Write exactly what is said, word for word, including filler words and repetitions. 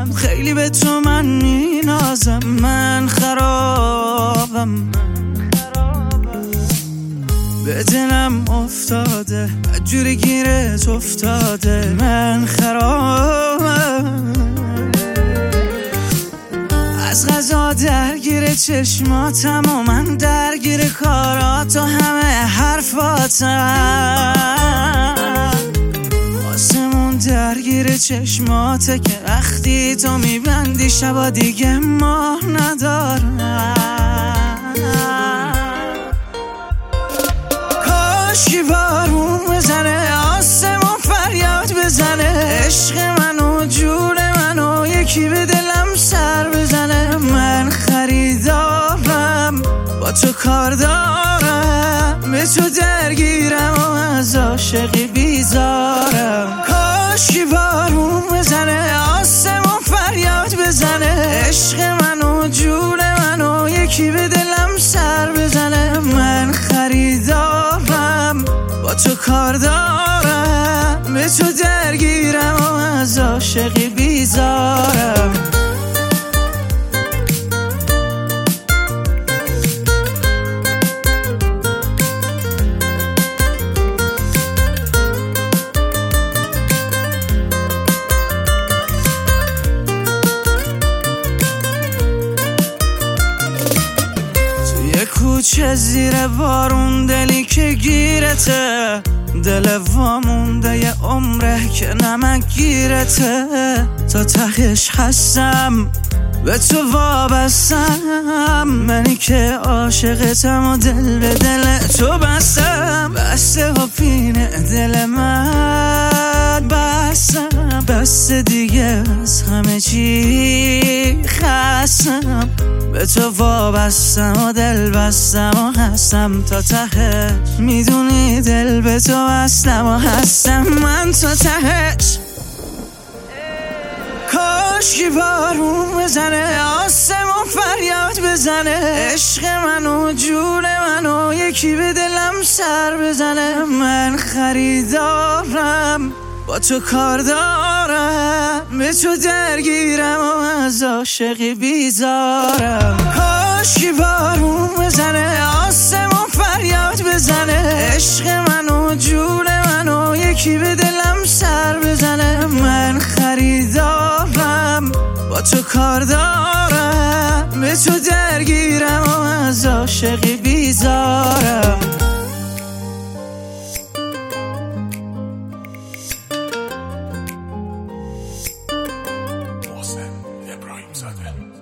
دلم، خیلی به تو من مینازم. من خرابم، به دلم افتاده جوری گیرت افتاده. من خرابم، از غذا درگیر چشماتم و من درگیر کارات و همه حرفاتم. آسمون درگیر چشماته که وقتی تو میبندی شبا دیگه ماه ندارم. کاشکی بارون بزنه، آسمون فریاد بزنه، عشق منو جون منو یکی به دلم سر بزنه. من خریدارم، با تو کار دارم، به تو درگیرم و از عاشقی بیزارم. کاشکی بارون بزنه، آسمون فریاد بزنه، عشق منو جون منو یکی به دلم سر بزنه. من خریدارم، با تو کار دارم، به تو درگیرم و از عاشقی بیزارم. کوچه زیر بارون دلی که گیرته، دل وامونده یه عمره که نمک گیرته. تا تهش هستم، به تو وابستم، منی که عاشقتم و دل به دل تو بستم. بسته و پینه دل من بستم، بسته دیگه از همه چی خستم. به تو وابستم و دل بستم و هستم تا تهش، میدونی دل به تو بستم و هستم من تا تهش. کاشکی بارون بزنه، آسمون فریاد بزنه، عشق منو جون منو یکی به دلم سر بزنه. من خریدارم، با تو کار دارم، به تو درگیرم و از عاشقی بیزارم. کاشکی بارون بزنه، آسمون فریاد بزنه، عشق منو جون منو یکی به دلم سر بزنه. من خریدارم، با تو کار دارم، به تو درگیرم و از عاشقی بیزارم. محسن ابراهیم زاده.